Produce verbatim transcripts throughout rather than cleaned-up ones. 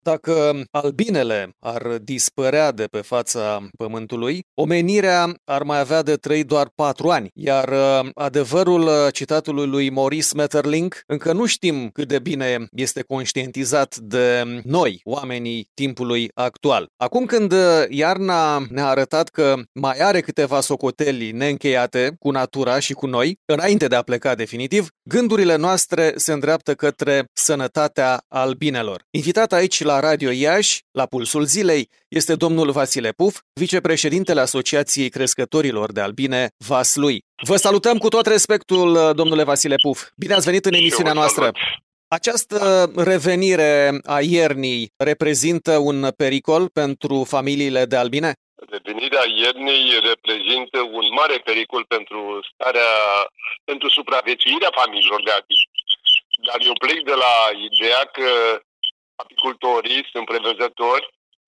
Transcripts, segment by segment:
Dacă albinele ar dispărea de pe fața pământului, omenirea ar mai avea de trăit doar patru ani, iar uh, adevărul uh, citatului lui Maurice Maeterlinck încă nu știm cât de bine este conștientizat de noi, oamenii timpului actual. Acum când uh, iarna ne-a arătat că mai are câteva socoteli neîncheiate cu natura și cu noi, înainte de a pleca definitiv, gândurile noastre se îndreaptă către sănătatea albinelor. Invitat aici la Radio Iași, la Pulsul Zilei, este domnul Vasile Puf, vicepreședintele Asociației Crescătorilor de Albine Vaslui. Vă salutăm cu tot respectul, domnule Vasile Puf. Bine ați venit în emisiunea noastră. Această revenire a iernii reprezintă un pericol pentru familiile de albine? Revenirea iernii reprezintă un mare pericol pentru starea, pentru supraviețuirea familiilor de albine. Dar eu plec de la ideea că apicultorii sunt prevăzători.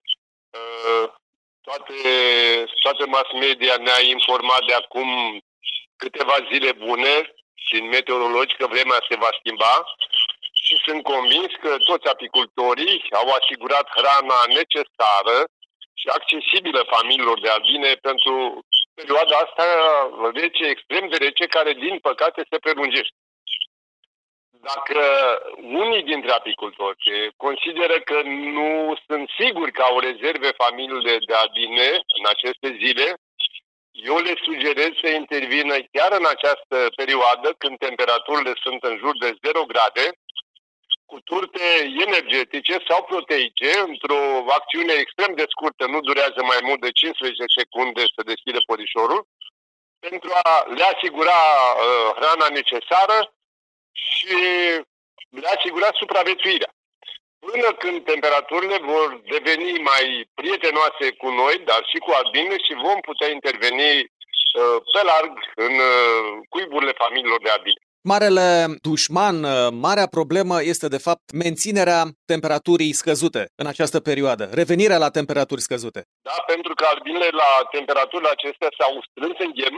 Toate, toate mass media ne-a informat de acum câteva zile bune din meteorologi că vremea se va schimba și sunt convins că toți apicultorii au asigurat hrana necesară și accesibilă familiilor de albine pentru perioada asta rece, extrem de rece, care din păcate se prelungește. Dacă unii dintre apicultori consideră că nu sunt siguri că au rezerve familiile de albine în aceste zile, eu le sugerez să intervină chiar în această perioadă, când temperaturile sunt în jur de zero grade, cu turte energetice sau proteice, într-o acțiune extrem de scurtă, nu durează mai mult de cincisprezece secunde să deschide porișorul, pentru a le asigura uh, hrana necesară și le asigura supraviețuirea. Până când temperaturile vor deveni mai prietenoase cu noi, dar și cu albine, și vom putea interveni uh, pe larg în uh, cuiburile familiilor de albine. Marele dușman, marea problemă este de fapt menținerea temperaturii scăzute în această perioadă, revenirea la temperaturi scăzute. Da, pentru că albinele la temperaturile acestea s-au strâns în ghem,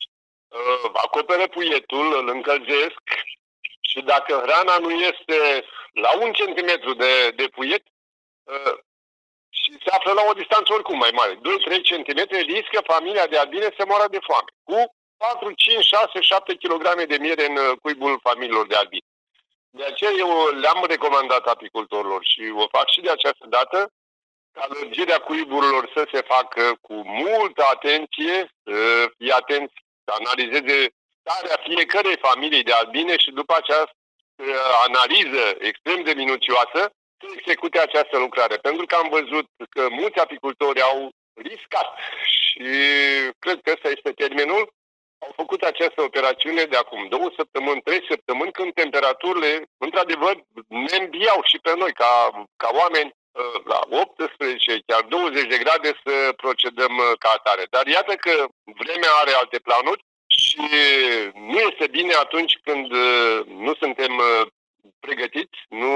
uh, acoperă puietul, îl încălzesc. Și dacă hrana nu este la un centimetru de, de puiet uh, și se află la o distanță oricum mai mare, doi trei centimetri, riscă familia de albine să moară de foame, cu patru, cinci, șase, șapte kilograme de miere în cuibul familiilor de albine. De aceea eu le-am recomandat apicultorilor și o fac și de această dată, ca lărgirea cuiburilor să se facă cu multă atenție, uh, fie atenți să analizeze starea fiecărei familii de albine și după această analiză extrem de minuțioasă să execute această lucrare. Pentru că am văzut că mulți apicultori au riscat și cred că ăsta este termenul. Au făcut această operațiune de acum două săptămâni, trei săptămâni, când temperaturile, într-adevăr, ne înbiau și pe noi, ca, ca oameni, la optsprezece, chiar douăzeci de grade să procedăm ca atare. Dar iată că vremea are alte planuri. Și nu este bine atunci când nu suntem pregătiți, nu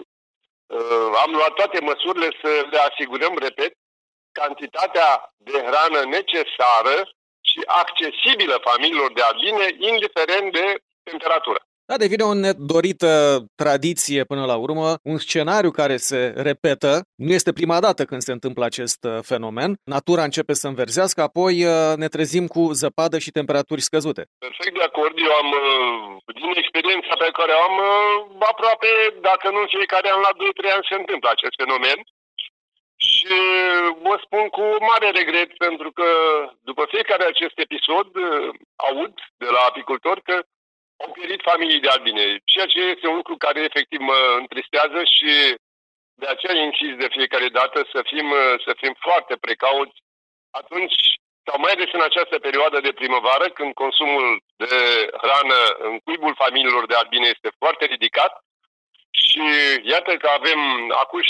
am luat toate măsurile să le asigurăm, repet, cantitatea de hrană necesară și accesibilă familiilor de albine, indiferent de temperatură. Da, devine o nedorită tradiție până la urmă, un scenariu care se repetă. Nu este prima dată când se întâmplă acest fenomen. Natura începe să înverzească, apoi ne trezim cu zăpadă și temperaturi scăzute. Perfect de acord. Eu am, din experiența pe care o am, aproape, dacă nu în fiecare an, la doi trei ani se întâmplă acest fenomen. Și vă spun cu mare regret, pentru că după fiecare acest episod aud de la apicultori că au pierit familii de albine, ceea ce este un lucru care efectiv mă întristează și de aceea insist de fiecare dată să fim, să fim foarte precauți atunci, sau mai ales în această perioadă de primăvară, când consumul de hrană în cuibul familiilor de albine este foarte ridicat. Și iată că avem acuși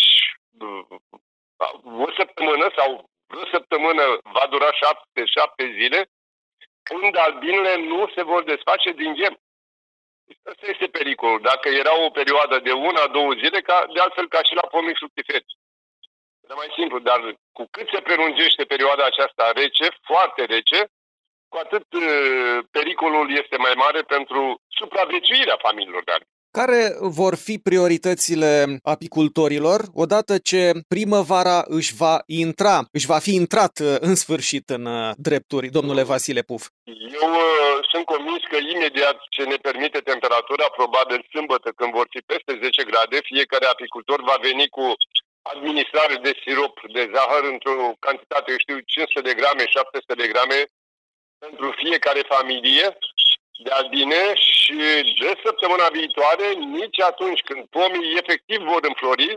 o săptămână sau o săptămână va dura șapte, șapte zile, când albinele nu se vor desface din gem. Asta este pericolul. Dacă era o perioadă de una, două zile, ca, de altfel ca și la pomii fructiferi. E mai simplu, dar cu cât se prelungește perioada aceasta rece, foarte rece, cu atât uh, pericolul este mai mare pentru supraviețuirea familiilor de albine. Care vor fi prioritățile apicultorilor odată ce primăvara își va intra, își va fi intrat în sfârșit în drepturi, domnule Vasile Puf? Eu uh, sunt convins că imediat ce ne permite temperatura, probabil sâmbătă, când vor fi peste zece grade, fiecare apicultor va veni cu administrare de sirop de zahăr într-o cantitate, eu știu, cinci sute de grame, șapte sute de grame pentru fiecare familie de albine și de săptămâna viitoare, nici atunci când pomii efectiv vor înflori,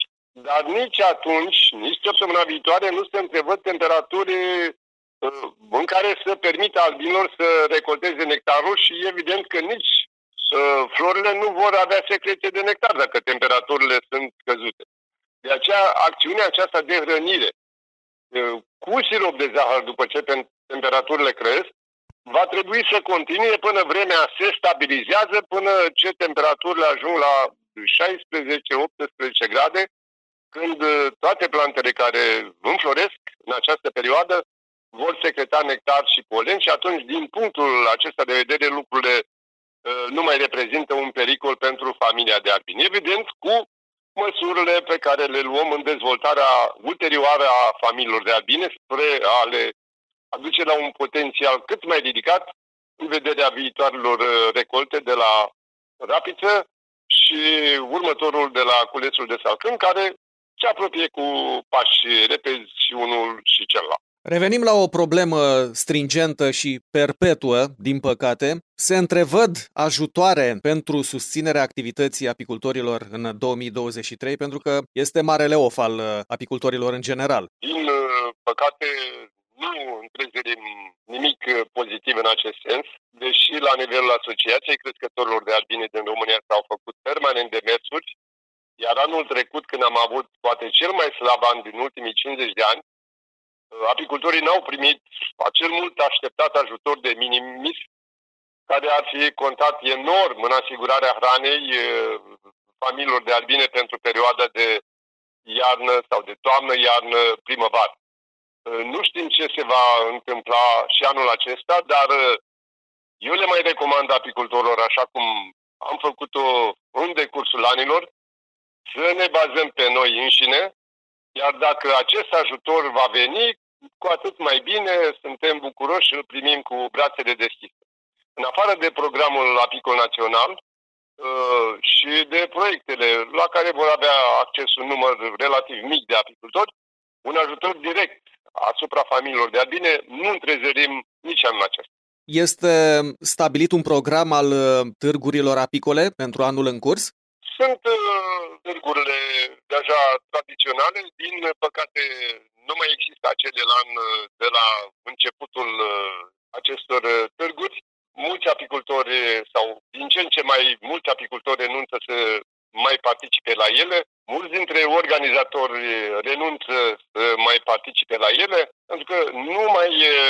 dar nici atunci, nici săptămâna viitoare nu se întrevăd temperaturi uh, în care să permită albinilor să recolteze nectarul și evident că nici uh, florile nu vor avea secrete de nectar dacă temperaturile sunt scăzute. De aceea, acțiunea aceasta de hrănire uh, cu sirop de zahăr după ce temperaturile cresc, va trebui să continue până vremea se stabilizează, până ce temperaturile ajung la șaisprezece optsprezece grade, când toate plantele care înfloresc în această perioadă vor secreta nectar și polen și atunci, din punctul acesta de vedere, lucrurile uh, nu mai reprezintă un pericol pentru familia de albini. Evident, cu măsurile pe care le luăm în dezvoltarea ulterioară a familiilor de albine spre a le aduce la un potențial cât mai ridicat în vederea viitoarelor recolte de la rapiță și următorul de la culețul de salcâm, care se apropie cu pași repezi și unul și celălalt. Revenim la o problemă stringentă și perpetuă, din păcate. Se întrevăd ajutoare pentru susținerea activității apicultorilor în două mii douăzeci și trei, pentru că este marele of al apicultorilor în general. Din păcate, nu întrezărim nimic pozitiv în acest sens, deși la nivelul Asociației Crescătorilor de Albine din România s-au făcut permanent demersuri, iar anul trecut, când am avut poate cel mai slab an din ultimii cincizeci de ani, apicultorii n-au primit acel mult așteptat ajutor de minimis, care ar fi contat enorm în asigurarea hranei familiilor de albine pentru perioada de iarnă sau de toamnă, iarnă, primăvară. Nu știm ce se va întâmpla și anul acesta, dar eu le mai recomand apicultorilor, așa cum am făcut-o în decursul anilor, să ne bazăm pe noi înșine, iar dacă acest ajutor va veni, cu atât mai bine, suntem bucuroși și îl primim cu brațele deschise. În afară de programul apicol național și de proiectele la care vor avea acces un număr relativ mic de apicultori, un ajutor direct asupra familiilor de albine nu întrezărim nici anul acesta. Este stabilit un program al târgurilor apicole pentru anul în curs? Sunt uh, târgurile deja tradiționale, din păcate nu mai există acele lan de la începutul uh, acestor târguri. Mulți apicultori sau din ce în ce mai mulți apicultori renunță să mai participe la ele. Mulți dintre organizatori renunță să mai participe la ele pentru că nu mai,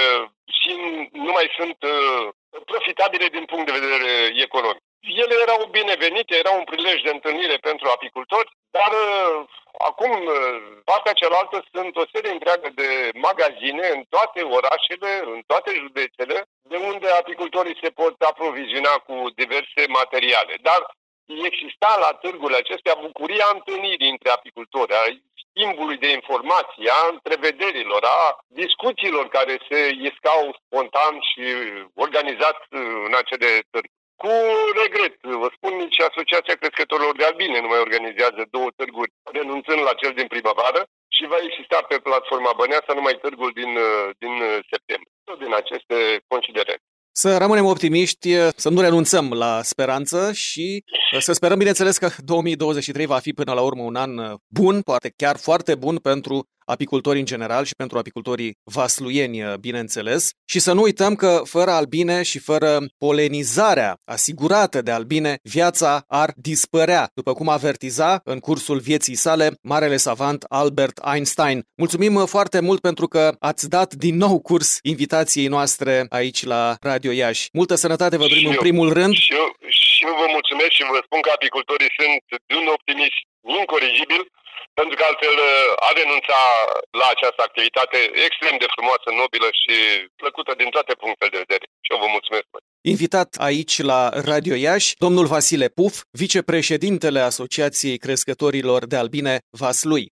nu mai sunt profitabile din punct de vedere economic. Ele erau binevenite, erau un prilej de întâlnire pentru apicultori, dar acum partea cealaltă sunt o serie întreagă de magazine în toate orașele, în toate județele, de unde apicultorii se pot aproviziona cu diverse materiale. Dar exista la târgurile acestea bucuria întâlnirii între apicultori, a schimbului de informații, a întrevederilor, a discuțiilor care se iscau spontan și organizat în acele târguri. Cu regret, vă spun, nici Asociația Crescătorilor de Albine nu mai organizează două târguri, renunțând la cel din primăvară și va exista pe platforma Băneasa numai târgul din, din septembrie. Tot din aceste considerente. Să rămânem optimiști, să nu renunțăm la speranță și să sperăm, bineînțeles, că două mii douăzeci și trei va fi până la urmă un an bun, poate chiar foarte bun pentru apicultorii în general și pentru apicultorii vasluieni, bineînțeles. Și să nu uităm că fără albine și fără polenizarea asigurată de albine, viața ar dispărea, după cum avertiza în cursul vieții sale marele savant Albert Einstein. Mulțumim foarte mult pentru că ați dat din nou curs invitației noastre aici la Radio Iași. Multă sănătate vă dorim în primul rând. Și eu, și eu vă mulțumesc și vă spun că apicultorii sunt de un optimism incorrigibil, pentru că altfel a renunța la această activitate extrem de frumoasă, nobilă și plăcută din toate punctele de vedere. Și eu vă mulțumesc. Invitat aici la Radio Iași, domnul Vasile Puf, vicepreședintele Asociației Crescătorilor de Albine Vaslui.